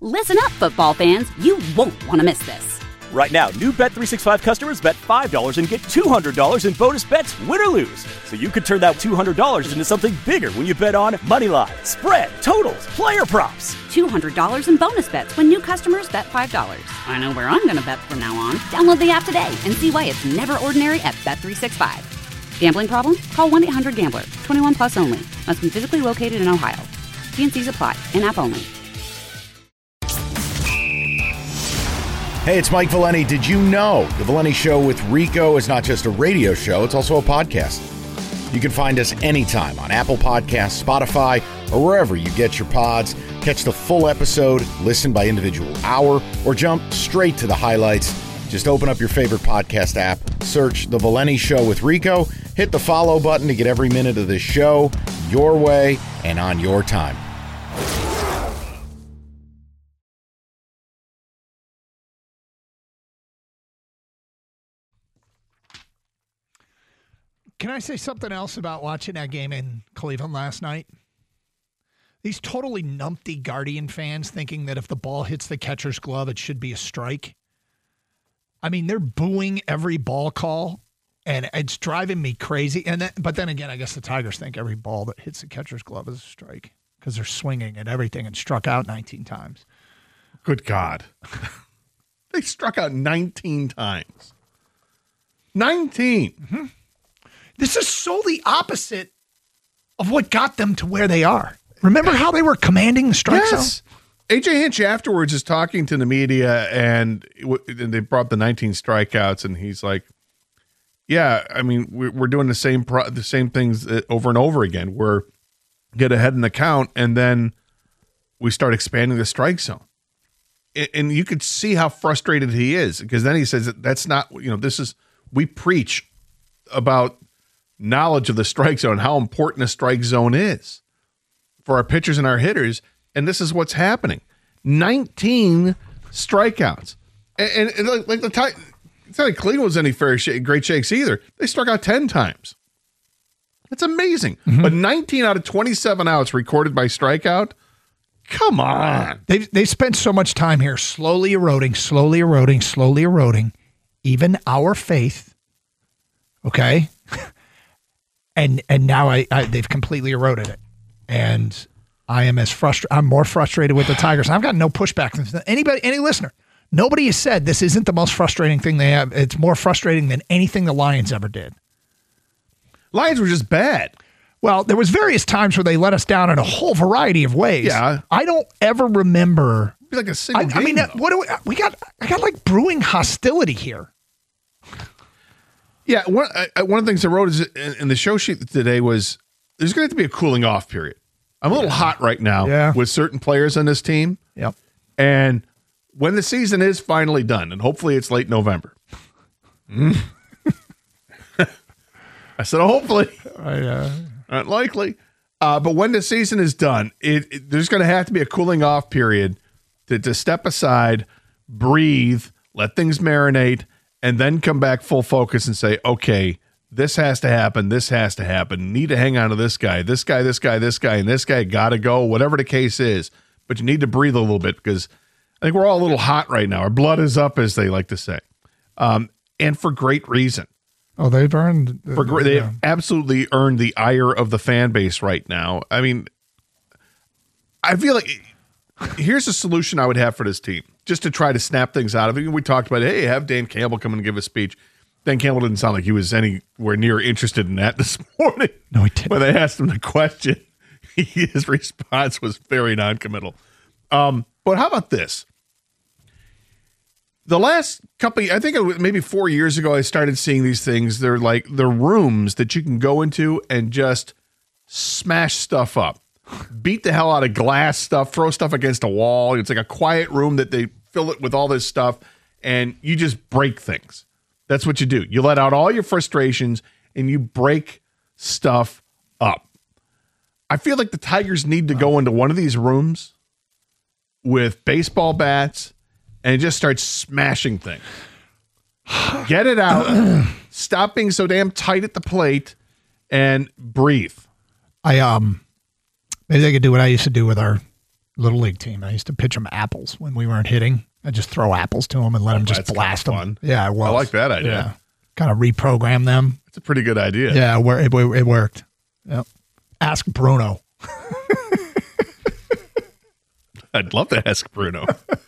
Listen up, football fans. You won't want to miss this. Right now, new Bet365 customers bet $5 and get $200 in bonus bets, win or lose. So you could turn that $200 into something bigger when you bet on money line, spread, totals, player props. $200 in bonus bets when new customers bet $5. I know where I'm going to bet from now on. Download the app today and see why it's never ordinary at Bet365. Gambling problem? Call 1-800-GAMBLER. 21 plus only. Must be physically located in Ohio. T&Cs apply. In-app only. Hey, it's Mike Valeni. Did you know The Valeni Show with Rico is not just a radio show, it's also a podcast. You can find us anytime on Apple Podcasts, Spotify, or wherever you get your pods. Catch the full episode, listen by individual hour, or jump straight to the highlights. Just open up your favorite podcast app, search The Valeni Show with Rico, hit the follow button to get every minute of this show your way and on your time. Can I say something else about watching that game in Cleveland last night? These totally numpty Guardian fans thinking that if the ball hits the catcher's glove, it should be a strike. I mean, they're booing every ball call, and it's driving me crazy. But then again, I guess the Tigers think every ball that hits the catcher's glove is a strike because they're swinging at everything and struck out 19 times. Good God. They struck out 19 times. 19. Mm-hmm. This is so the opposite of what got them to where they are. Remember how they were commanding the strike zone? A.J. Hinch afterwards is talking to the media, and they brought the 19 strikeouts, and he's like, yeah, I mean, we're doing the same things over and over again. We're get ahead in the count, and then we start expanding the strike zone. And you could see how frustrated he is, because then he says that's not, we preach about knowledge of the strike zone, how important the strike zone is for our pitchers and our hitters, and this is what's happening. 19 strikeouts. And like it's not like Cleveland was any great shakes either. They struck out 10 times. That's amazing. Mm-hmm. But 19 out of 27 outs recorded by strikeout, come on. They spent so much time here slowly eroding even our faith, okay? And now they've completely eroded it, and I am I'm more frustrated with the Tigers. I've got no pushback from any listener. Nobody has said this isn't the most frustrating thing they have. It's more frustrating than anything the Lions ever did. Lions were just bad. Well, there was various times where they let us down in a whole variety of ways. Yeah, I don't ever remember. It'd be like a single game. I mean, what do we got? I got like brewing hostility here. Yeah, one of the things I wrote is in the show sheet today was there's going to have to be a cooling off period. I'm a little hot right now with certain players on this team. Yep. And when the season is finally done, and hopefully it's late November. I said hopefully. Not likely. But when the season is done, there's going to have to be a cooling off period to step aside, breathe, let things marinate, and then come back full focus and say, okay, this has to happen. This has to happen. Need to hang on to this guy, and this guy got to go, whatever the case is. But you need to breathe a little bit because I think we're all a little hot right now. Our blood is up, as they like to say, and for great reason. Oh, they've earned. They have absolutely earned the ire of the fan base right now. I mean, I feel like here's a solution I would have for this team, just to try to snap things out of it. We talked about, hey, have Dan Campbell come in and give a speech. Dan Campbell didn't sound like he was anywhere near interested in that this morning. No, he didn't. When they asked him the question, his response was very noncommittal. But how about this? The last couple, I think it was maybe 4 years ago, I started seeing these things. They're like the rooms that you can go into and just smash stuff up. Beat the hell out of glass stuff, throw stuff against a wall. It's like a quiet room that they fill it with all this stuff, and you just break things. That's what you do. You let out all your frustrations, and you break stuff up. I feel like the Tigers need to go into one of these rooms with baseball bats and just start smashing things. Get it out. Stop being so damn tight at the plate and breathe. Maybe they could do what I used to do with our Little league team. I used to pitch them apples when we weren't hitting. I'd just throw apples to them and let them just blast them. Fun. Yeah, it was. I like that idea. Yeah. Kind of reprogram them. It's a pretty good idea. Yeah, it worked. Yep. Ask Bruno. I'd love to ask Bruno.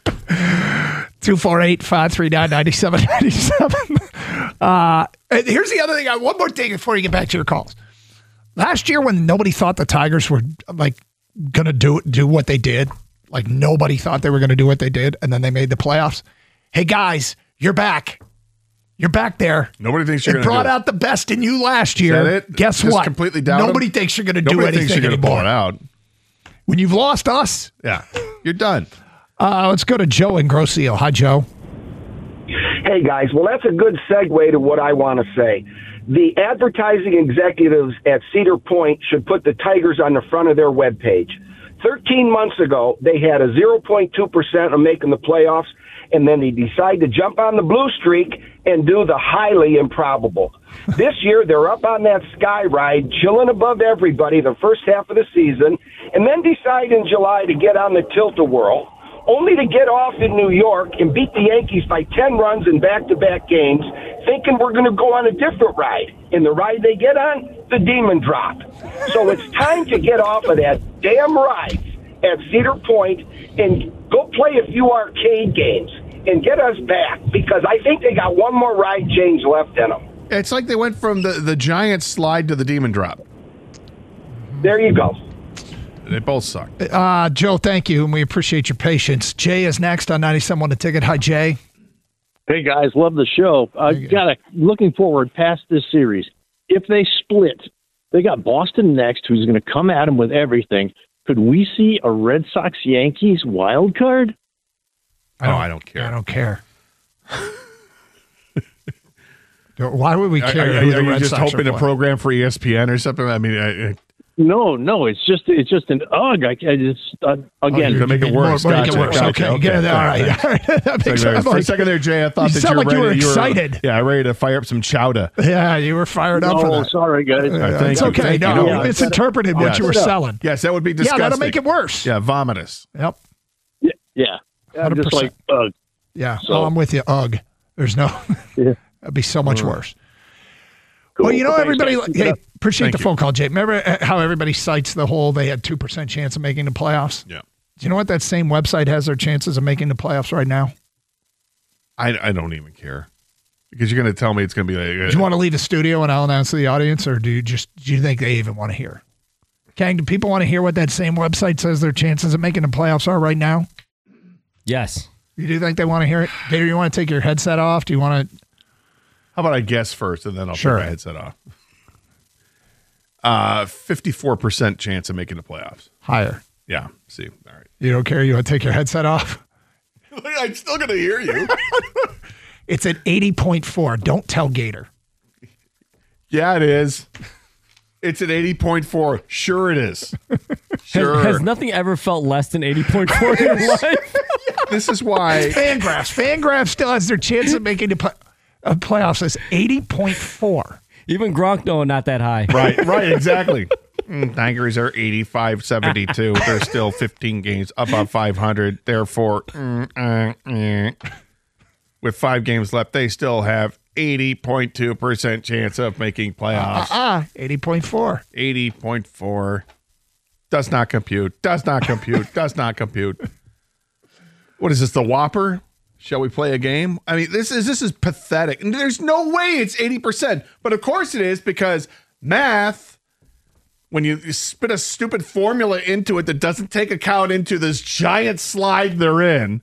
248-539-9797. Here's the other thing. One more thing before you get back to your calls. Last year when nobody thought the Tigers were like going to do what they did, like nobody thought they were going to do what they did, and then they made the playoffs. Hey, guys, you're back. You're back there. Nobody thinks you're going to brought out the best in you last year. Is that it? Guess Just what? completely doubt Nobody them? thinks you're going to do Nobody anything thinks you're going to anymore. pull it out. When you've lost us. Yeah, you're done. Let's go to Joe in Grosse Ile. Hi, Joe. Hey, guys. Well, that's a good segue to what I want to say. The advertising executives at Cedar Point should put the Tigers on the front of their webpage. 13 months ago, they had a 0.2% of making the playoffs, and then they decide to jump on the blue streak and do the highly improbable. This year, they're up on that sky ride, chilling above everybody the first half of the season, and then decide in July to get on the tilt-a-whirl, only to get off in New York and beat the Yankees by 10 runs in back-to-back games, thinking we're going to go on a different ride. And the ride they get on, the demon drop. So it's time to get off of that damn ride at Cedar Point and go play a few arcade games and get us back, because I think they got one more ride change left in them. It's like they went from the giant slide to the demon drop. There you go. They both suck. Joe, thank you, and we appreciate your patience. Jay is next on 97.1 The Ticket. Hi, Jay. Hey, guys, love the show. Looking forward past this series. If they split, they got Boston next, who's going to come at them with everything. Could we see a Red Sox-Yankees wild card? I don't care. I don't care. Why would we care? Are who the you Red just Sox hoping are to playing? program for ESPN or something? I mean, No, it's just an ugh. Again, to make it worse. Make it Gotcha, worse. gotcha, Okay. All right. That makes sense. For a second there, Jay, I thought You that sound you were like you were ready. excited. Ready to fire up some chowder. Yeah, you were fired up for that. Sorry, guys. Thank It's you. okay. Thank you. No, Yeah, misinterpreted what you were selling. Yes, that would be disgusting. Yeah, that'll make it worse. Yeah, vomitous. Yep. Yeah. I'm 100%. just like, ugh. Yeah. So- I'm with you. Ugh. There's no. Yeah. That'd be so much worse. Cool. Well, you know, Thanks, everybody. guys. Keep it Hey, up. appreciate Thank the you. phone call, Jay. Remember how everybody cites the whole they had 2% chance of making the playoffs? Yeah. Do you know what that same website has their chances of making the playoffs right now? I don't even care, because you're going to tell me it's going to be like. Do you want to leave the studio and I'll announce to the audience, or do you think they even want to hear? Kang, do people want to hear what that same website says their chances of making the playoffs are right now? Yes. You do think they want to hear it? Gator, you want to take your headset off? Do you want to? How about I guess first, and then I'll Sure. take my headset off. 54% chance of making the playoffs. Higher. Yeah. See. All right. You don't care? You want to take your headset off? I'm still going to hear you. It's at 80.4. Don't tell Gator. Yeah, it is. It's at 80.4. Sure, it is. Sure. Has nothing ever felt less than 80.4 in your life? This is why. Fangraphs still has their chance of making the playoffs as 80.4. Even Gronk knowing not that high. Right, exactly. Tigers are 85-72. They're still 15 games above 500. Therefore, with 5 games left, they still have 80.2% chance of making playoffs. 80.4. 80.4. Does not compute. Does not compute. Does not compute. What is this, the Whopper? Shall we play a game? I mean, this is pathetic. And there's no way it's 80%. But of course it is, because math, when you spit a stupid formula into it that doesn't take account into this giant slide they're in.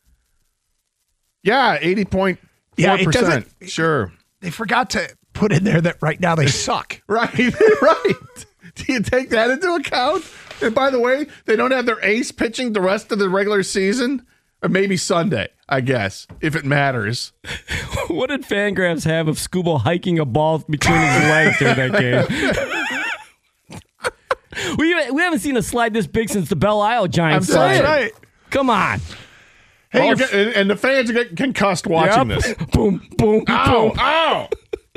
Yeah, 80.4%. Yeah, it doesn't- Sure. They forgot to put in there that right now they suck. Right, right. Do you take that into account? And by the way, they don't have their ace pitching the rest of the regular season, or maybe Sunday, I guess, if it matters. What did Fangraphs have of Scooble hiking a ball between his legs during that game? we haven't seen a slide this big since the Belle Isle Giants slide. Right. Come on. Hey, and the fans get concussed watching this. Boom, boom, Ow, boom. ow.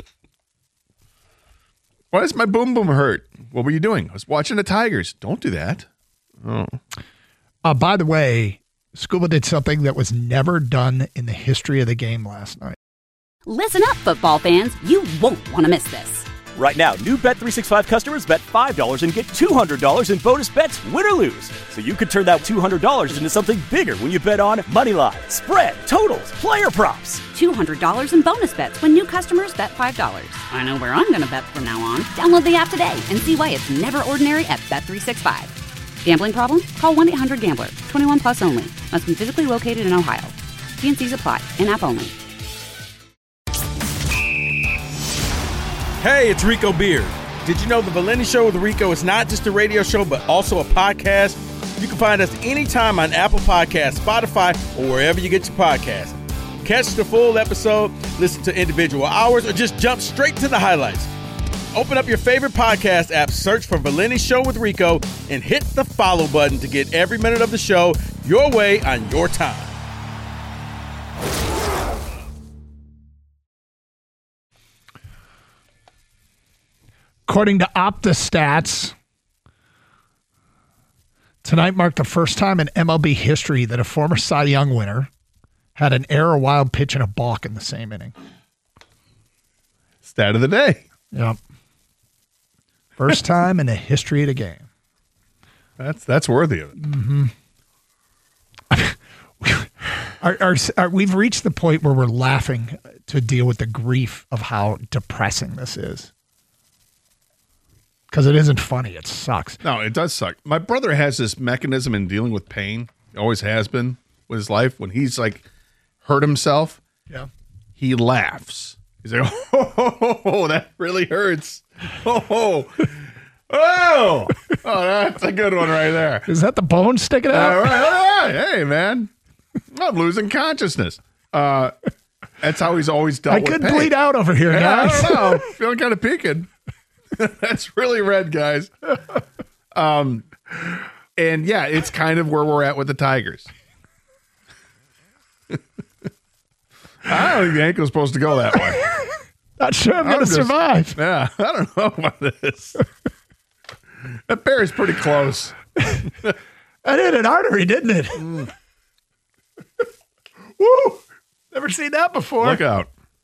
Why does my boom boom hurt? What were you doing? I was watching the Tigers. Don't do that. Oh. By the way, Scuba did something that was never done in the history of the game last night. Listen up, football fans. You won't want to miss this. Right now, new Bet365 customers bet $5 and get $200 in bonus bets, win or lose. So you could turn that $200 into something bigger when you bet on moneyline, spread, totals, player props. $200 in bonus bets when new customers bet $5. I know where I'm going to bet from now on. Download the app today and see why it's never ordinary at Bet365. Gambling problem? Call 1-800-GAMBLER. 21 plus only. Must be physically located in Ohio. T&Cs apply. In-app only. Hey, it's Rico Beard. Did you know the Valenti Show with Rico is not just a radio show, but also a podcast? You can find us anytime on Apple Podcasts, Spotify, or wherever you get your podcasts. Catch the full episode, listen to individual hours, or just jump straight to the highlights. Open up your favorite podcast app, search for Valenti Show with Rico, and hit the follow button to get every minute of the show your way on your time. According to OptaStats, tonight marked the first time in MLB history that a former Cy Young winner had an error, wild pitch, and a balk in the same inning. Stat of the day. Yep. First time in the history of the game. That's worthy of it. Mm-hmm. We've reached the point where we're laughing to deal with the grief of how depressing this is. Because it isn't funny. It sucks. No, it does suck. My brother has this mechanism in dealing with pain. He always has been with his life. When he's like hurt himself, he laughs. He's like, oh, that really hurts. Oh, that's a good one right there. Is that the bone sticking out? All right. Hey, man, I'm losing consciousness. That's how he's always dealt with pain. I could bleed out over here, guys. I don't know. Feeling kind of peaked. That's really red, guys. And yeah, it's kind of where we're at with the Tigers. I don't think the ankle's supposed to go that way. Not sure I'm going to survive. Yeah, I don't know about this. That bear is pretty close. That hit an artery, didn't it? Woo! Never seen that before. Look out.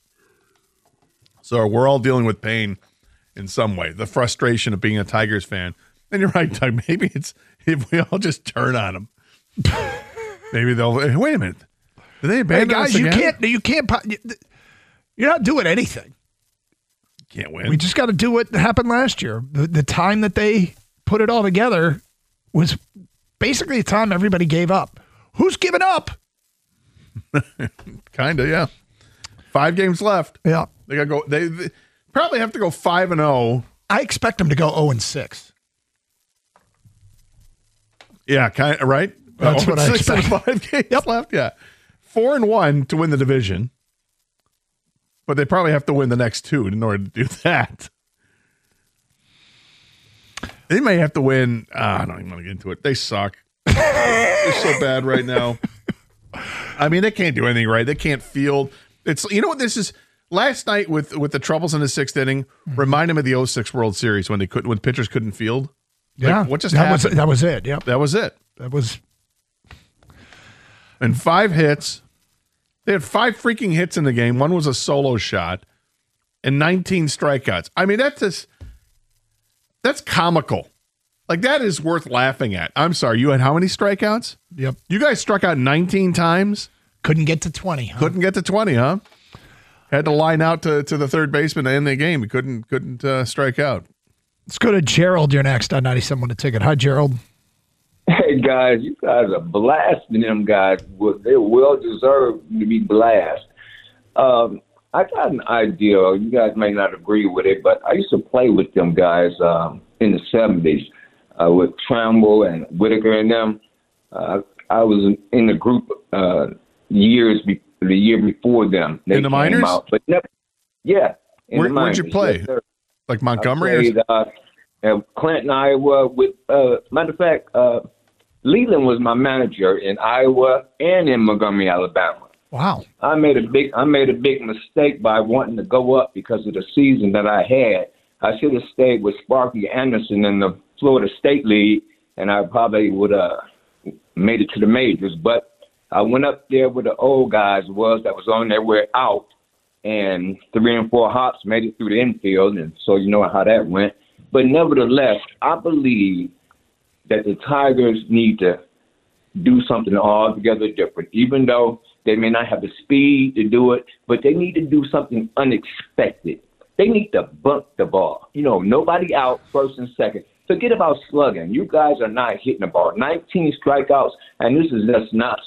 So we're all dealing with pain in some way. The frustration of being a Tigers fan. And you're right, Doug. Maybe it's if we all just turn on them. Maybe they'll. Hey, wait a minute. Do they abandon us again? You can't. You're not doing anything. Can't win. We just got to do what happened last year. The time that they put it all together was basically the time everybody gave up. Who's giving up? Kind of, yeah. 5 games left. Yeah. They got to go. They probably have to go 5-0. I expect them to go 0-6. Yeah, kind of, right? That's what I expect. 5 games left, yeah. 4-1 to win the division. But they probably have to win the next 2 in order to do that. They may have to win. I don't even want to get into it. They suck. They're so bad right now. I mean, they can't do anything right. They can't field. It's, you know what this is? Last night with the troubles in the 6th inning, remind them of the 06 World Series when pitchers couldn't field. Yeah, like, what just happened? That was it. Yep, that was it. That was. And 5 hits. They had 5 freaking hits in the game. One was a solo shot, and 19 strikeouts. I mean, that's comical. Like, that is worth laughing at. I'm sorry. You had how many strikeouts? Yep. You guys struck out 19 times. Couldn't get to 20. Huh? Couldn't get to 20, huh? Had to line out to the third baseman to end the game. He couldn't strike out. Let's go to Gerald. You're next on 97 The Ticket. Hi, Gerald. Hey, guys. You guys are blasting them guys. They're well-deserved to be blasted. I got an idea. You guys may not agree with it, but I used to play with them guys in the 70s with Tramble and Whitaker and them. I was in the group the year before them. They in the minors? Out, but never, yeah. Where'd you play? Yes, like Montgomery? I played Clinton, Iowa. With matter of fact, Leland was my manager in Iowa and in Montgomery, Alabama. Wow. I made a big mistake by wanting to go up because of the season that I had. I should have stayed with Sparky Anderson in the Florida State League, and I probably would have made it to the majors. But I went up there where the old guys that was on their way out, and 3 and 4 hops made it through the infield, and so you know how that went. But nevertheless, I believe that the Tigers need to do something altogether different, even though they may not have the speed to do it, but they need to do something unexpected. They need to bunt the ball. You know, nobody out, first and second. Forget about slugging. You guys are not hitting the ball. 19 strikeouts, and this is just not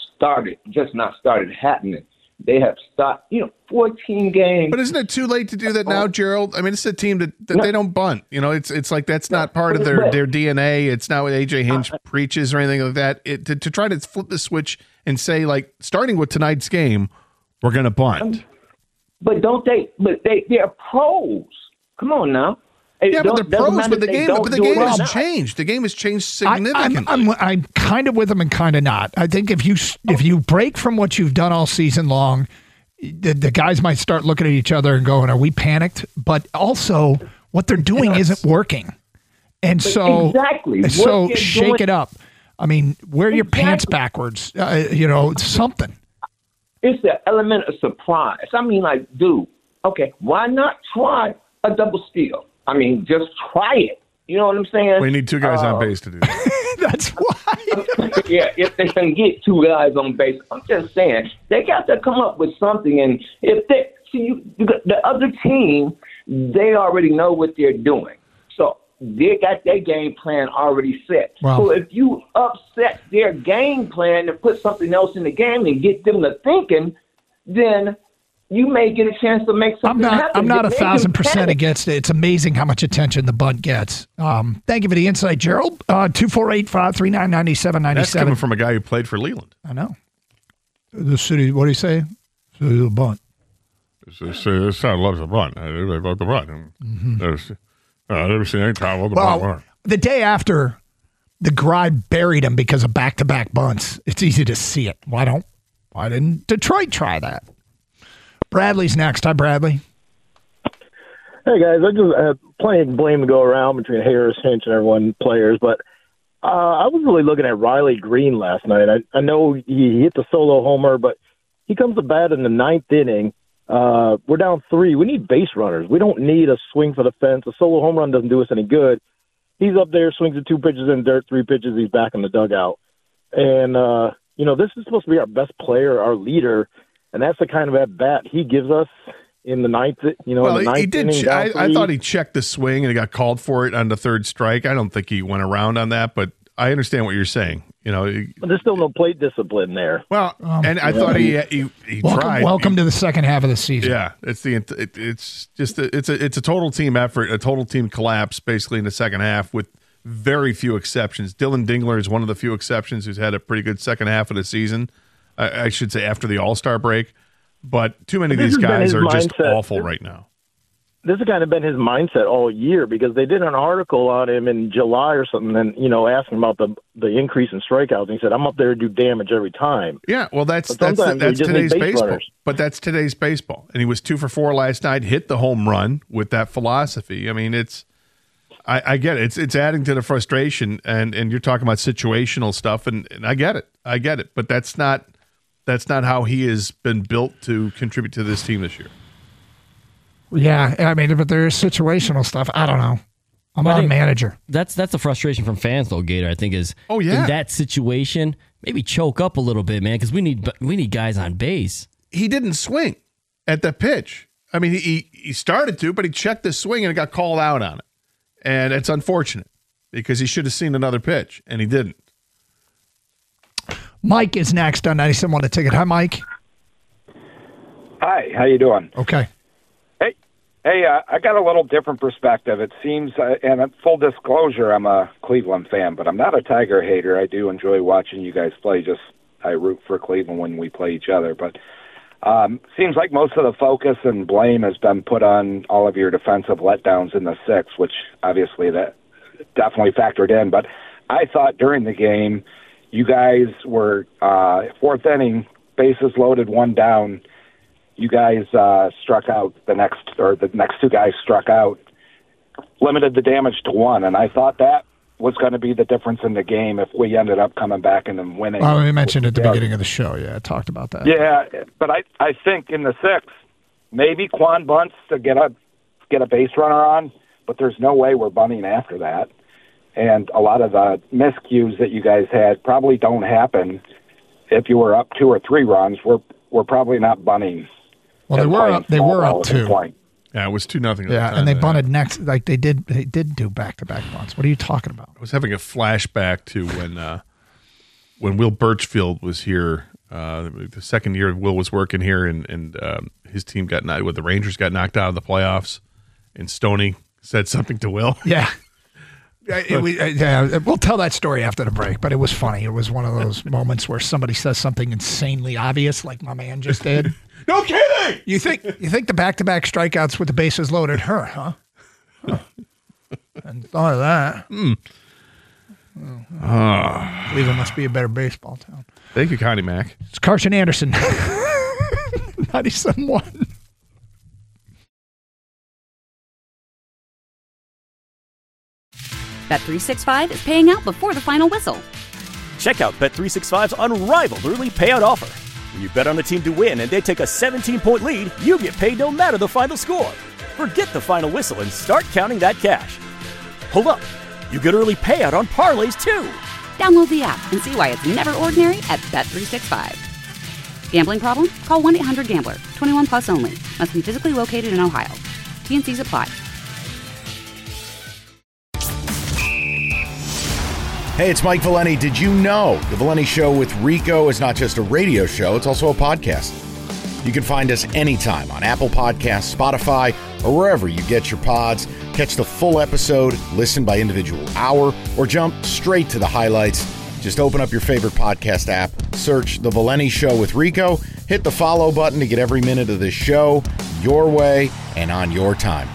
started happening. They have stopped, 14 games. But isn't it too late to do that now, Gerald? I mean, it's a team that they don't bunt. You know, it's like that's not part of their DNA. It's not what A.J. Hinch preaches or anything like that. To try to flip the switch and say, like, starting with tonight's game, we're going to bunt. But don't they? But they're pros. Come on now. Yeah, but they're pros. But the game has changed. The game has changed significantly. I'm kind of with them and kind of not. I think if you break from what you've done all season long, the guys might start looking at each other and going, "Are we panicked?" But also, what they're doing isn't working, and so exactly. So shake it up. I mean, wear your pants backwards. Something. It's the element of surprise. I mean, like, dude, okay, why not try a double steal? I mean, just try it. You know what I'm saying? We need 2 guys on base to do that. That's why. Yeah, if they can get 2 guys on base, I'm just saying they got to come up with something. And if they the other team, they already know what they're doing, so they got their game plan already set. Wow. So if you upset their game plan and put something else in the game and get them to thinking, then you may get a chance to make something happen. I'm not 1,000% against it. It's amazing how much attention the bunt gets. Thank you for the insight, Gerald. 248-539-9797. That's coming from a guy who played for Leland. I know. The city, what do you say? City of the bunt. This town loves the bunt. They love the bunt. I've never seen any town love the bunt. The day after, the Gribe buried him because of back-to-back bunts. It's easy to see it. Why didn't Detroit try that? Bradley's next. Hi, Bradley. Hey, guys. I just plenty of blame to go around between Harris, Hinch, and everyone, players, but I was really looking at Riley Green last night. I know he hit the solo homer, but he comes to bat in the 9th inning. We're down 3. We need base runners. We don't need a swing for the fence. A solo home run doesn't do us any good. He's up there, swings at 2 pitches in dirt, 3 pitches, he's back in the dugout. And, this is supposed to be our best player, our leader, and that's the kind of at-bat he gives us in the 9th, in the 9th he did. inning. I thought he checked the swing and he got called for it on the 3rd strike. I don't think he went around on that, but I understand what you're saying. But there's still no plate discipline there. Well, and I thought he tried. Welcome to the second half of the season. Yeah, it's a total team effort, a total team collapse, basically in the second half, with very few exceptions. Dylan Dingler is one of the few exceptions who's had a pretty good second half of the season. I should say after the All-Star break, but too many of these guys are just awful right now. This has kind of been his mindset all year because they did an article on him in July or something, and asking about the increase in strikeouts. And he said, "I'm up there to do damage every time." Yeah, well, that's today's baseball. But that's today's baseball, and he was 2 for 4 last night. Hit the home run with that philosophy. I mean, I get it. It's adding to the frustration, and you're talking about situational stuff, and I get it. But that's not how he has been built to contribute to this team this year. Yeah, I mean, but there's situational stuff. I don't know. I'm not a manager. That's the frustration from fans, though, Gator, I think, is in that situation, maybe choke up a little bit, man, because we need guys on base. He didn't swing at the pitch. I mean, he started to, but he checked the swing and it got called out on it. And it's unfortunate because he should have seen another pitch, and he didn't. Mike is next on 97.1 The Ticket. Hi, Mike. Hi, how you doing? Okay. Hey, I got a little different perspective. It seems, and full disclosure, I'm a Cleveland fan, but I'm not a Tiger hater. I do enjoy watching you guys play. I root for Cleveland when we play each other. But seems like most of the focus and blame has been put on all of your defensive letdowns in the 6th, which obviously that definitely factored in. But I thought during the game, you guys were 4th inning, bases loaded, 1 down. You guys struck out the next 2 guys struck out, limited the damage to 1, and I thought that was going to be the difference in the game if we ended up coming back and then winning. Well, we mentioned at the beginning of the show. Yeah, I talked about that. Yeah, but I think in the sixth, maybe Quan bunts to get a base runner on, but there's no way we're bunting after that. And a lot of the miscues that you guys had probably don't happen if you were up 2 or 3 runs. We're probably not bunting. Well, they were up 2. Yeah, it was 2-0. Yeah, and they bunted next. Like they did do back-to-back bunts. What are you talking about? I was having a flashback to when Will Birchfield was here. The second year Will was working here, and his team the Rangers got knocked out of the playoffs, and Stoney said something to Will. Yeah. We'll tell that story after the break, but it was funny. It was one of those moments where somebody says something insanely obvious, like my man just did. No kidding! You think the back-to-back strikeouts with the bases loaded hurt, huh? And thought of that. Cleveland must be a better baseball town. Thank you, Connie Mack. It's Carson Anderson. 97.1. Bet365 is paying out before the final whistle. Check out Bet365's unrivaled early payout offer. When you bet on a team to win and they take a 17-point lead, you get paid no matter the final score. Forget the final whistle and start counting that cash. Hold up. You get early payout on parlays, too. Download the app and see why it's never ordinary at Bet365. Gambling problem? Call 1-800-GAMBLER. 21 plus only. Must be physically located in Ohio. T&Cs apply. Hey, it's Mike Valeni. Did you know The Valeni Show with Rico is not just a radio show, it's also a podcast. You can find us anytime on Apple Podcasts, Spotify, or wherever you get your pods. Catch the full episode, listen by individual hour, or jump straight to the highlights. Just open up your favorite podcast app, search The Valeni Show with Rico, hit the follow button to get every minute of this show your way and on your time.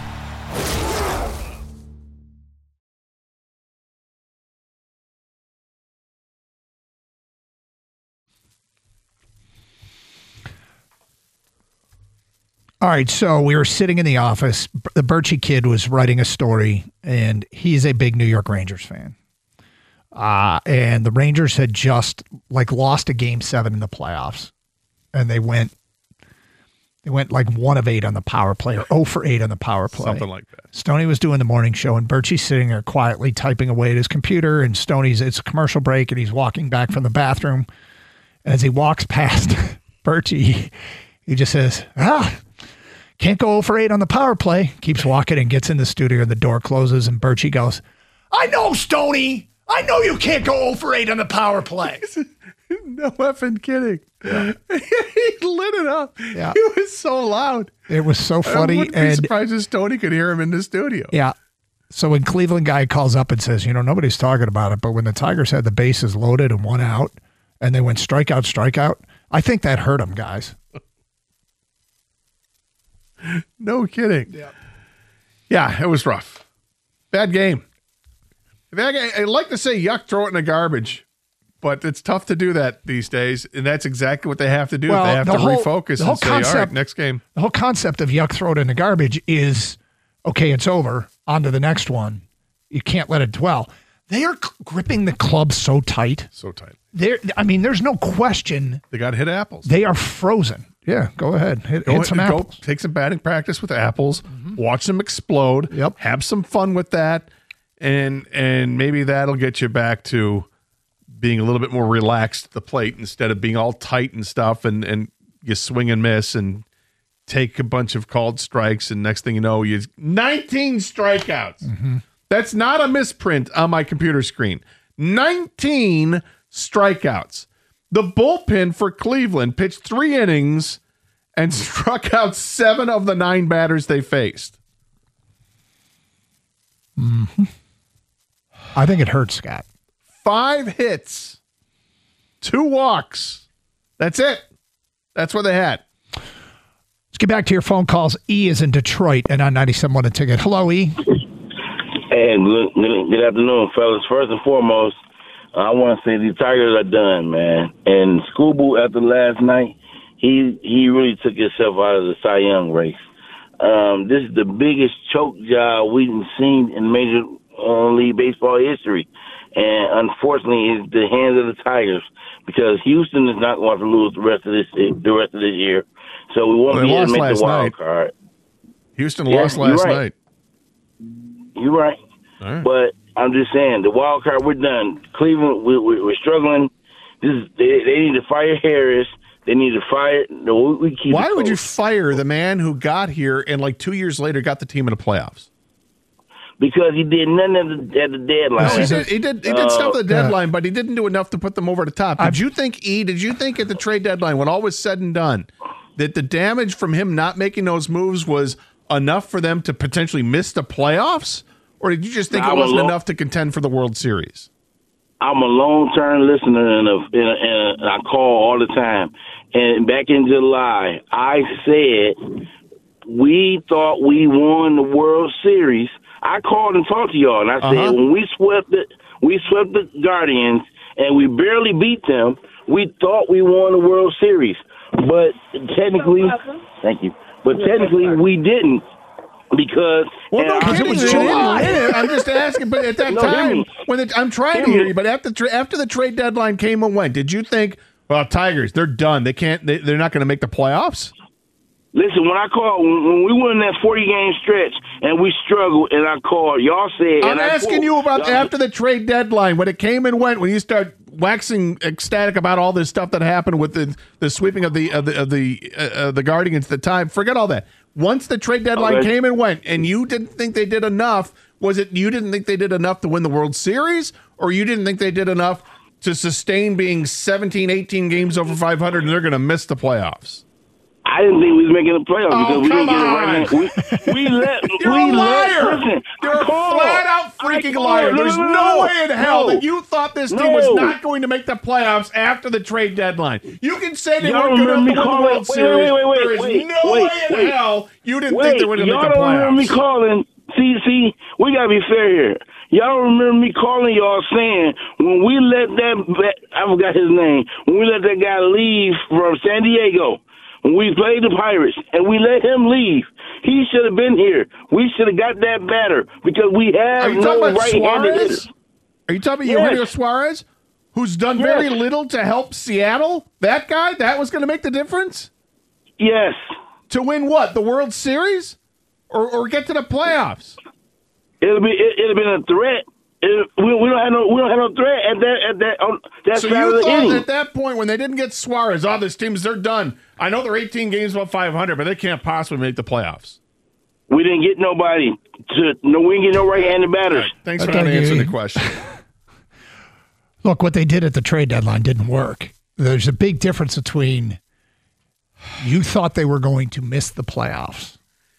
All right, so we were sitting in the office. The Birchie kid was writing a story, and he's a big New York Rangers fan. And the Rangers had just lost a Game 7 in the playoffs, and they went like 1 of 8 on the power play, or 0 for 8 on the power play. Something like that. Stoney was doing the morning show, and Birchie's sitting there quietly typing away at his computer, and it's a commercial break, and he's walking back from the bathroom. As he walks past Birchie, he just says, can't go 0 for 8 on the power play. Keeps walking and gets in the studio, and the door closes, and Birchie goes, I know, Stoney. I know you can't go 0 for 8 on the power play. No effing kidding. Yeah. He lit it up. Yeah. He was so loud. It was so funny. I wouldn't be surprised if Stoney could hear him in the studio. Yeah. So when Cleveland guy calls up and says, nobody's talking about it, but when the Tigers had the bases loaded and 1 out, and they went strikeout, I think that hurt him, guys. No kidding. Yeah, it was rough. Bad game. I'd like to say yuck, throw it in the garbage, but it's tough to do that these days, and that's exactly what they have to do. They have to refocus and say, all right, next game. The whole concept of yuck, throw it in the garbage is, okay, it's over, on to the next one. You can't let it dwell. They are gripping the club so tight. So tight. There's no question. They got to hit apples. They are frozen. Yeah, go ahead. Hit some apples. Take some batting practice with apples. Mm-hmm. Watch them explode. Yep. Have some fun with that. And maybe that'll get you back to being a little bit more relaxed at the plate instead of being all tight and stuff and you swing and miss and take a bunch of called strikes, and next thing you know, you 19 strikeouts. Mm-hmm. That's not a misprint on my computer screen. 19 strikeouts. The bullpen for Cleveland pitched 3 innings and struck out 7 of the 9 batters they faced. Mm-hmm. I think it hurts, Scott. 5 hits, 2 walks. That's it. That's what they had. Let's get back to your phone calls. E is in Detroit and on 97.1 A Ticket. Hello, E. Hey, good afternoon, fellas. First and foremost, I want to say the Tigers are done, man. And Scooble, after last night, he really took himself out of the Cy Young race. This is the biggest choke job we've seen in Major League baseball history. And unfortunately, it's the hands of the Tigers because Houston is not going to lose the rest of this year. So we won't be able to make the wild card. Houston lost last night. You're right. All right. But I'm just saying, the wild card, we're done. Cleveland, we're struggling. They need to fire Harris. They need to fire. No, we keep. Why would you fire the man who got here and like 2 years later got the team in the playoffs? Because he did nothing at the deadline. He did stuff at the deadline, but he didn't do enough to put them over the top. Did you think at the trade deadline, when all was said and done, that the damage from him not making those moves was enough for them to potentially miss the playoffs? Or did you just think it wasn't enough to contend for the World Series? I'm a long-term listener, and I call all the time. And back in July, I said we thought we won the World Series. I called and talked to y'all, and I said when we swept the Guardians and we barely beat them, we thought we won the World Series. But technically, thank you. But technically, we didn't. Because it was July. I'm just asking, but at that time, I'm trying to hear you. But after the trade deadline came and went, did you think, well, Tigers, they're done. They're not going to make the playoffs? Listen, when I called, when we went in that 40-game stretch and we struggled, and I called, y'all said. I'm asking you about after the trade deadline, when it came and went, when you start waxing ecstatic about all this stuff that happened with the sweeping of the Guardians at the time. Forget all that. Once the trade deadline came and went, and you didn't think they did enough, was it you didn't think they did enough to win the World Series, or you didn't think they did enough to sustain being 17, 18 games over 500 and they're going to miss the playoffs? I didn't think we was making the playoffs because we didn't get it right. We let. You're a liar. You're a flat-out freaking liar. There's no way in hell that you thought this team was not going to make the playoffs after the trade deadline. You can say they weren't going to win the World Series. There is no way in hell you didn't think they were going to make the playoffs. Y'all don't remember me calling. See, we got to be fair here. Y'all remember me calling y'all saying when we let I forgot his name, when we let that guy leave from San Diego, when we played the Pirates and we let him leave, he should have been here. We should have got that batter because we have no right-handed hitters. Are you talking about Eugenio Suarez, who's done very little to help Seattle? That guy? That was going to make the difference? Yes. To win what? The World Series? Or get to the playoffs? It'd have been a threat. We don't have no threat at that so side you of the thought inning. at that point when they didn't get Suarez, this team's they're done. I know they're 18 games above 500, but they can't possibly make the playoffs. We didn't get nobody we didn't get no right-handed batters. Right, thanks for not answering the question. Look, what they did at the trade deadline didn't work. There's a big difference between you thought they were going to miss the playoffs.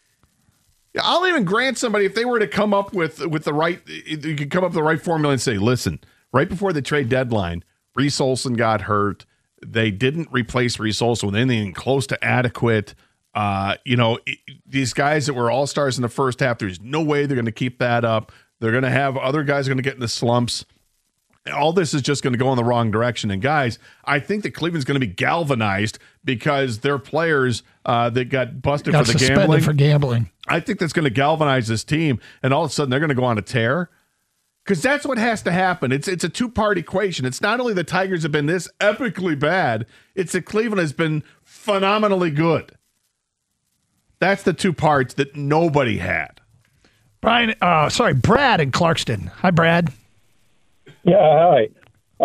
I'll even grant somebody if they were to come up with the right, you could come up with the right formula and say, listen, right before the trade deadline, Reese Olson got hurt. They didn't replace Reese Olson with anything close to adequate. These guys that were all-stars in the first half, there's no way they're going to keep that up. They're going to have other guys are going to get in the slumps. All this is just going to go in the wrong direction. And guys, I think that Cleveland's going to be galvanized because their players that got busted for gambling. I think that's going to galvanize this team, and all of a sudden they're going to go on a tear. Because that's what has to happen. It's a two-part equation. It's not only the Tigers have been this epically bad, it's that Cleveland has been phenomenally good. That's the two parts that nobody had. Brad in Clarkston. Hi, Brad. Yeah, hi.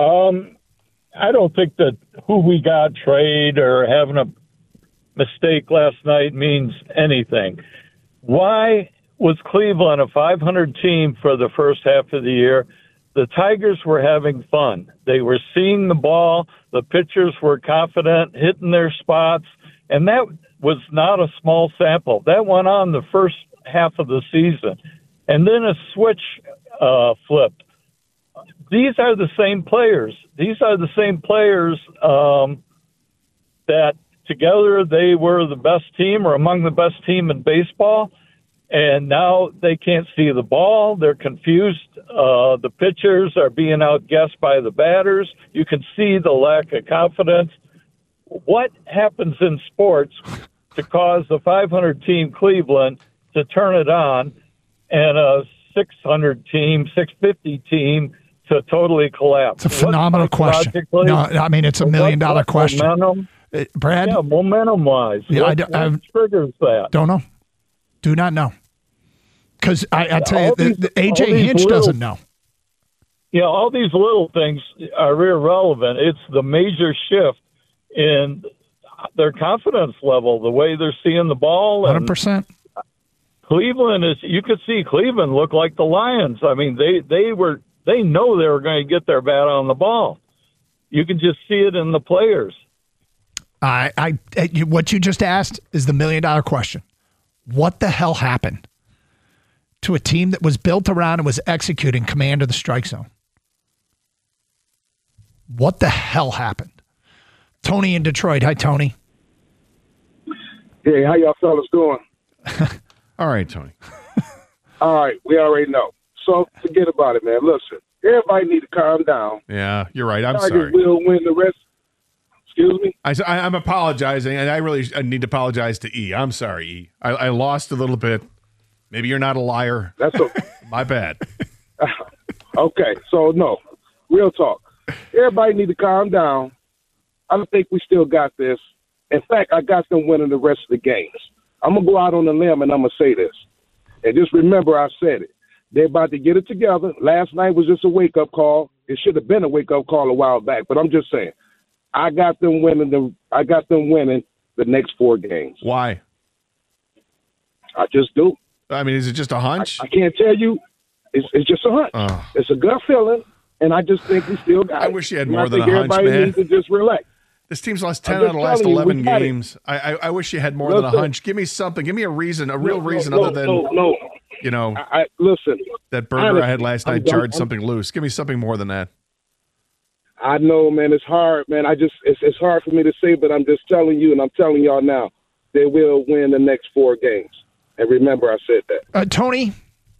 I don't think that who we got trade or having a mistake last night means anything. Why was Cleveland a 500 team for the first half of the year? The Tigers were having fun. They were seeing the ball. The pitchers were confident, hitting their spots, and that was not a small sample. That went on the first half of the season. And then a switch flipped. These are the same players. These are the same players that together they were the best team or among the best team in baseball. And now they can't see the ball. They're confused. The pitchers are being outguessed by the batters. You can see the lack of confidence. What happens in sports to cause the 500 team Cleveland to turn it on and a 600 team, 650 team to totally collapse? It's a phenomenal question. No, I mean, it's $1 million question. Momentum? Brad? Yeah, momentum-wise. Yeah, what triggers that? Don't know. Do not know. Because I tell you, A.J. Hinch doesn't know. Yeah, all these little things are irrelevant. It's the major shift in their confidence level, the way they're seeing the ball. 100%. Cleveland you could see Cleveland look like the Lions. I mean, they know they were going to get their bat on the ball. You can just see it in the players. What you just asked is the $1 million question. What the hell happened to a team that was built around and was executing command of the strike zone? What the hell happened? Tony in Detroit. Hi, Tony. Hey, how y'all fellas doing? All right, Tony. All right, we already know. So forget about it, man. Listen, everybody need to calm down. Yeah, you're right. I'm Tigers sorry. will win the rest. Excuse me? I'm apologizing, and I need to apologize to E. I'm sorry, E. I lost a little bit. Maybe you're not a liar. That's okay. My bad. Okay, so no, real talk. Everybody need to calm down. I don't think we still got this. In fact, I got them winning the rest of the games. I'm going to go out on a limb, and I'm going to say this. And just remember I said it. They're about to get it together. Last night was just a wake-up call. It should have been a wake-up call a while back, but I'm just saying. I got them winning the next 4 games. Why? I just do. I mean, is it just a hunch? I can't tell you. It's just a hunch. Oh. It's a gut feeling, and I just think we still got it. I wish you had And more I than think a hunch, everybody man. needs to just relax. This team's lost 10 I'm out of just the last telling you, 11 we got it. games. I wish you had more than a hunch. Give me something. Give me a reason, a real reason other than, you know, listen. that burger I had last night jarred something loose. Give me something more than that. I know, man. It's hard, man. It's hard for me to say, but I'm just telling you, and I'm telling y'all now, they will win the next 4 games. And remember, I said that. Tony,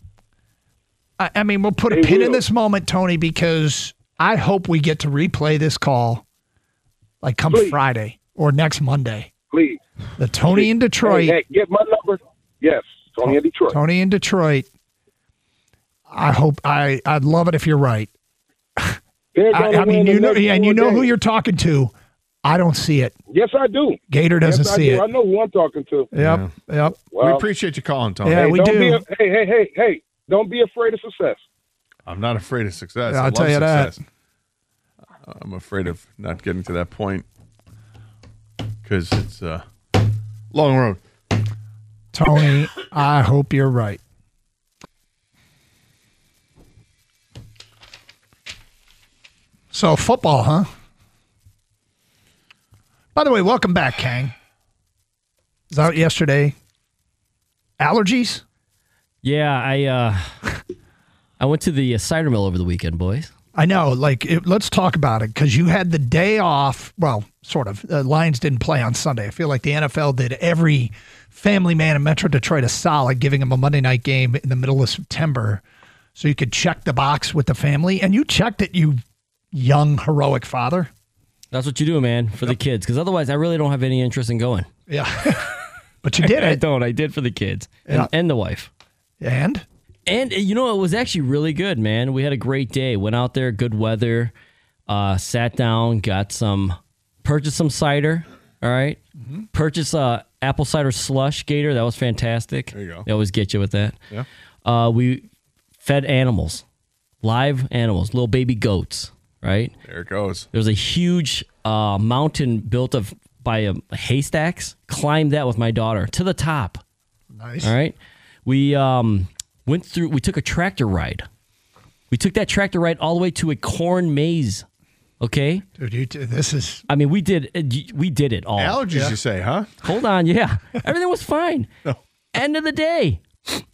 I mean, we'll put a pin in this moment, Tony, because I hope we get to replay this call like come Friday or next Monday. Please. The Tony in Detroit. Hey, get my number. Yes, Tony in Detroit. Tony in Detroit. I hope I'd love it if you're right. I mean, you know who you're talking to. I don't see it. Yes, I do. Gator doesn't see it. I know who I'm talking to. Yep. Well, we appreciate you calling, Tony. Yeah, we do. Hey, don't be afraid of success. I'm not afraid of success. Yeah, I I'll tell you success. I'm afraid of not getting to that point because it's a long road. Tony, I hope you're right. So football, huh? By the way, welcome back, Kang. Was out yesterday. Allergies? Yeah, I went to the cider mill over the weekend, boys. I know. Let's talk about it because you had the day off. Well, sort of. The Lions didn't play on Sunday. I feel like the NFL did every family man in Metro Detroit a solid, giving them a Monday night game in the middle of September so you could check the box with the family. And you checked it, you young, heroic father. That's what you do, man, for the kids. Because otherwise, I really don't have any interest in going. Yeah. But you did it. I don't. I did for the kids and the wife. And, you know, it was actually really good, man. We had a great day. Went out there, good weather, sat down, purchased some cider, all right? Mm-hmm. Purchased apple cider slush, Gator. That was fantastic. There you go. They always get you with that. Yeah. We fed animals, live animals, little baby goats, right? There it goes. There's a huge mountain built by haystacks. Climbed that with my daughter to the top. Nice. All right. We we took a tractor ride. We took that tractor ride all the way to a corn maze. Okay? Dude, this is... I mean, we did it all. Allergies, you say, huh? Hold on, yeah. Everything was fine. No. End of the day.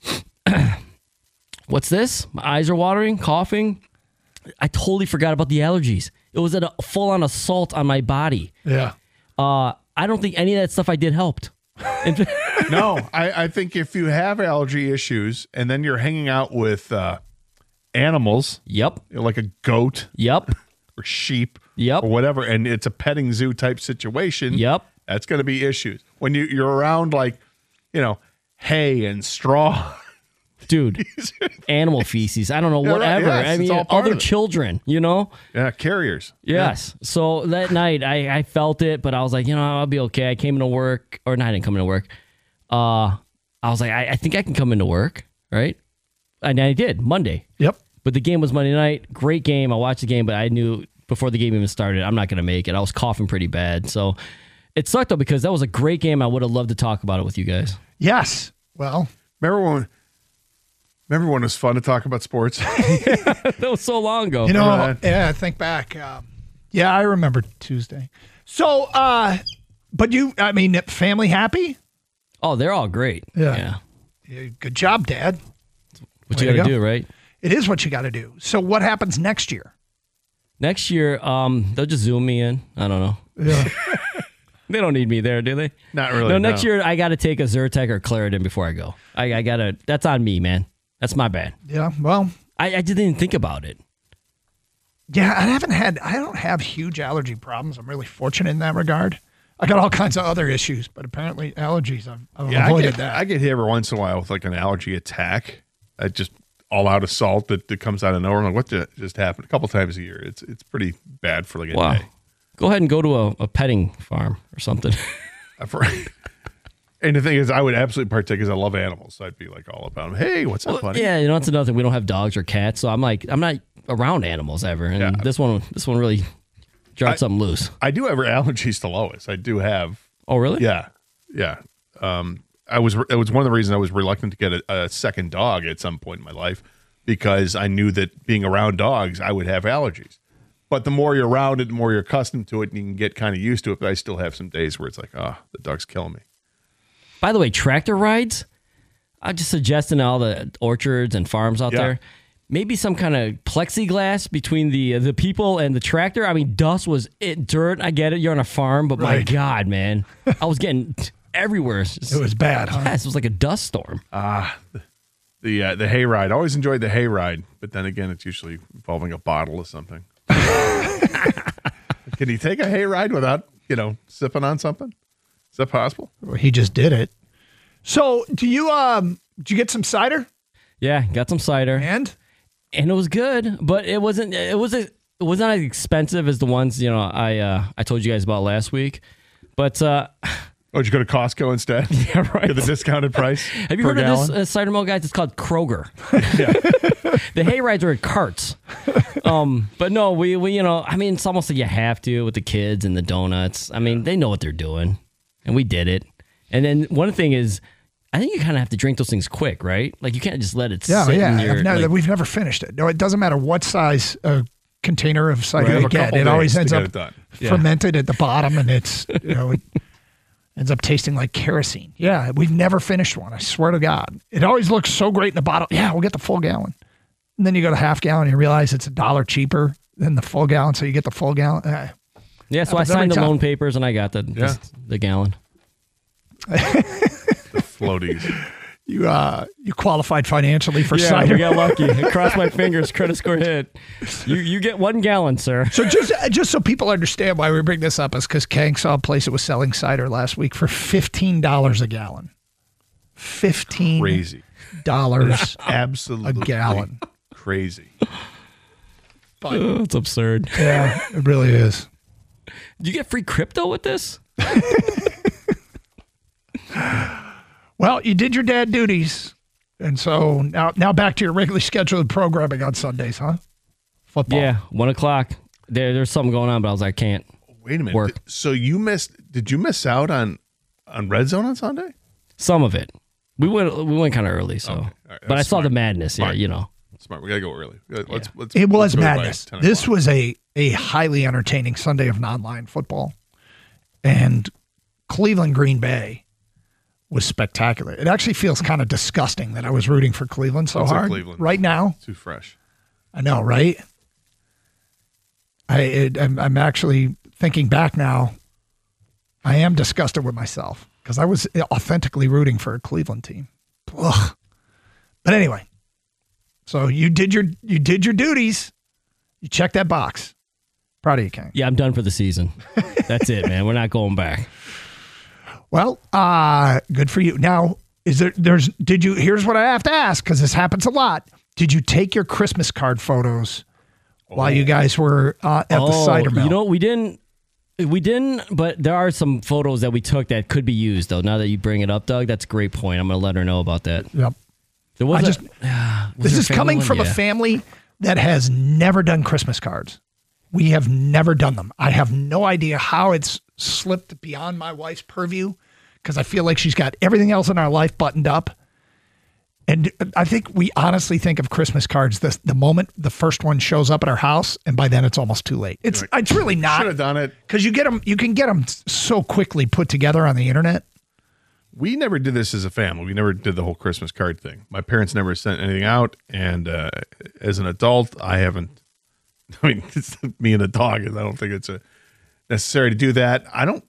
What's this? My eyes are watering, coughing. I totally forgot about the allergies. It was a full-on assault on my body. Yeah. I don't think any of that stuff I did helped. No, I think if you have allergy issues and then you're hanging out with animals, yep, like a goat, yep, or sheep, yep, or whatever, and it's a petting zoo type situation, yep, that's going to be issues. When you're around, like, hay and straw, Dude, animal feces. I don't know, Yeah, right, whatever. yes, I it's mean, all part other of it. children, you know? Yeah, carriers. Yes. So that night, I felt it, but I was like, I'll be okay. I came into work, or no, I didn't come into work. I was like, I think I can come into work, right? And I did, Monday. Yep. But the game was Monday night. Great game. I watched the game, but I knew before the game even started, I'm not going to make it. I was coughing pretty bad. So it sucked, though, because that was a great game. I would have loved to talk about it with you guys. Yes. Well, Remember when it was fun to talk about sports? That was so long ago. yeah, think back. Yeah, I remember Tuesday. So, but family happy? Oh, they're all great. Yeah. Good job, Dad. What you got to do, right? It is what you got to do. So what happens next year? Next year, they'll just Zoom me in. I don't know. Yeah. They don't need me there, do they? Not really. No, next year I got to take a Zyrtec or Claritin before I go. I got to. That's on me, man. That's my bad. Yeah, well. I didn't even think about it. Yeah, I don't have huge allergy problems. I'm really fortunate in that regard. I got all kinds of other issues, but apparently allergies, I've avoided that. I get hit every once in a while with like an allergy attack. I just all out assault that comes out of nowhere. I'm like, what just happened? A couple times a year. It's pretty bad for like a day. Go ahead and go to a petting farm or something. And the thing is, I would absolutely partake because I love animals. So I'd be like all about them. Hey, what's up, buddy? Yeah, that's another thing. We don't have dogs or cats, so I'm not around animals ever. And this one really jarred something loose. I do have allergies to Lois. I do have. Oh, really? Yeah. It was one of the reasons I was reluctant to get a second dog at some point in my life, because I knew that being around dogs, I would have allergies. But the more you're around it, the more you're accustomed to it, and you can get kind of used to it. But I still have some days where it's like, the dog's killing me. By the way, tractor rides, I'm just suggesting to all the orchards and farms out there, maybe some kind of plexiglass between the people and the tractor. I mean, dust was dirt. I get it. You're on a farm, but my God, man, I was getting everywhere. It was bad, huh? Yes, it was like a dust storm. The hay ride. I always enjoyed the hay ride, but then again, it's usually involving a bottle of something. Can you take a hay ride without, sipping on something? Is that possible? Well, he just did it. So, did you get some cider? Yeah, got some cider, and it was good, but it wasn't. It wasn't as expensive as the ones I told you guys about last week. But did you go to Costco instead? Yeah, right. Get the discounted price. Have you heard of this cider mill, guys? It's called Kroger. The hay rides are in carts. But no, we it's almost like you have to with the kids and the donuts. I mean, they know what they're doing, and we did it. And then one thing is, I think you kind of have to drink those things quick, right? Like you can't just let it sit in your... We've never finished it. No, it doesn't matter what size container of cider you get. It always ends up fermented at the bottom, and it's it ends up tasting like kerosene. Yeah, we've never finished one. I swear to God. It always looks so great in the bottle. Yeah, we'll get the full gallon. And then you go to half gallon and you realize it's $1 cheaper than the full gallon, so you get the full gallon. Yeah, so I signed the loan papers and I got the gallon. The floaties. You qualified financially for cider. We got lucky. I crossed my fingers. Credit score hit. You get 1 gallon, sir. So just so people understand why we bring this up is because Kang saw a place that was selling cider last week for $15 a gallon. $15 crazy. Absolutely a gallon. Crazy. It's absurd. Yeah, it really is. Do you get free crypto with this? Well, you did your dad duties, and so now back to your regularly scheduled programming on Sundays, huh? Football. Yeah, 1:00. There's something going on, but I was like, I can't. Wait a minute. Work. So did you miss out on Red Zone on Sunday? Some of it. We went kind of early, so. Okay. Right, but I saw the madness. Smart. Yeah, Smart. We gotta go early. Let's it was madness. This was a highly entertaining Sunday of non-line football, and Cleveland Green Bay was spectacular. It actually feels kind of disgusting that I was rooting for Cleveland so hard right now. Too fresh. I know, right? I'm actually thinking back now. I am disgusted with myself because I was authentically rooting for a Cleveland team. Ugh. But anyway, so you did your duties. You checked that box. Proud of you, King. Yeah, I'm done for the season. That's it, man. We're not going back. Well, good for you. Now, Here's what I have to ask, because this happens a lot. Did you take your Christmas card photos while you guys were at the cider mill? You know, we didn't, but there are some photos that we took that could be used, though. Now that you bring it up, Doug, that's a great point. I'm going to let her know about that. Yep. This is coming from a family that has never done Christmas cards. We have never done them. I have no idea how it's slipped beyond my wife's purview, because I feel like she's got everything else in our life buttoned up. And I think we honestly think of Christmas cards the moment the first one shows up at our house, and by then it's almost too late. It's really not. Should have done it. Because you can get them so quickly put together on the internet. We never did this as a family. We never did the whole Christmas card thing. My parents never sent anything out, and as an adult, I haven't. I mean, it's me and the dog, and I don't think it's necessary to do that. I don't.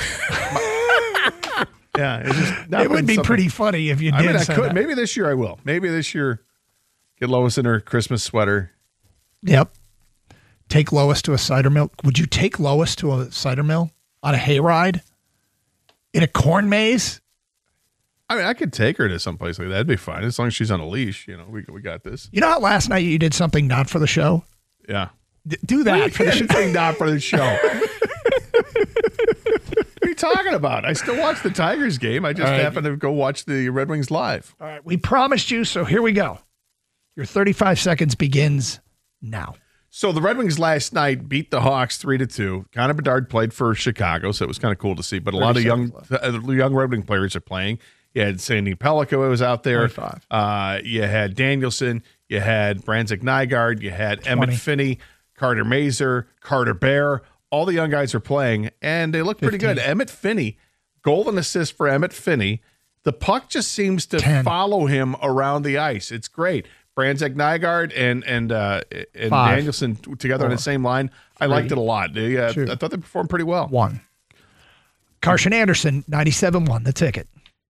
Yeah, it's just not. It would be pretty funny if you did. I could. Maybe this year I will. Maybe this year, get Lois in her Christmas sweater. Yep. Take Lois to a cider mill. Would you take Lois to a cider mill on a hayride in a corn maze? I mean, I could take her to someplace like that. That'd be fine as long as she's on a leash. You know, we got this. You know how last night you did something not for the show? Yeah. Do that for the show. Not for the show. What are you talking about? I still watch the Tigers game. I just happened to go watch the Red Wings live. All right. We promised you, so here we go. Your 35 seconds begins now. So the Red Wings last night beat the Hawks 3-2. Connor Bedard played for Chicago, so it was kind of cool to see. But a lot of young Red Wing players are playing. You had Sandy Pellico was out there. 25. You had Danielson. You had Brandzik Nygaard. You had Emmett Finney, Carter Mazer, Carter Bear. All the young guys are playing, and they look pretty good. Emmett Finney, golden assist for Emmett Finney. The puck just seems to follow him around the ice. It's great. Brandzik Nygaard and Danielson together on the same line. I liked it a lot. I thought they performed pretty well. 1. Carson Anderson, 97-1, the ticket.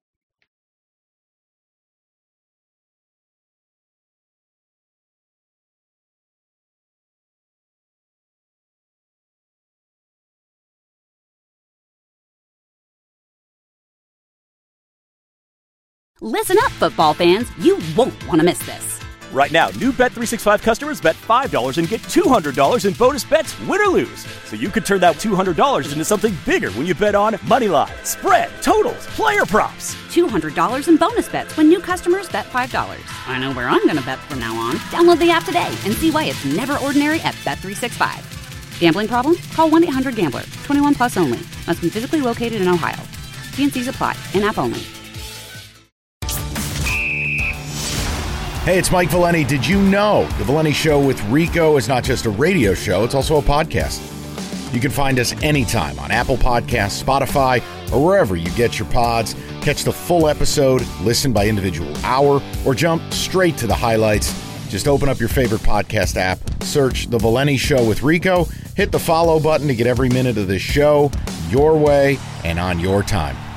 Listen up, football fans. You won't want to miss this. Right now, new Bet365 customers bet $5 and get $200 in bonus bets, win or lose. So you could turn that $200 into something bigger when you bet on moneyline, spread, totals, player props. $200 in bonus bets when new customers bet $5. I know where I'm going to bet from now on. Download the app today and see why it's never ordinary at Bet365. Gambling problem? Call 1-800-GAMBLER. 21 plus only. Must be physically located in Ohio. T&Cs apply. In-app only. Hey, it's Mike Valeni. Did you know The Valeni Show with Rico is not just a radio show, it's also a podcast. You can find us anytime on Apple Podcasts, Spotify, or wherever you get your pods. Catch the full episode, listen by individual hour, or jump straight to the highlights. Just open up your favorite podcast app, search The Valeni Show with Rico, hit the follow button to get every minute of this show your way and on your time.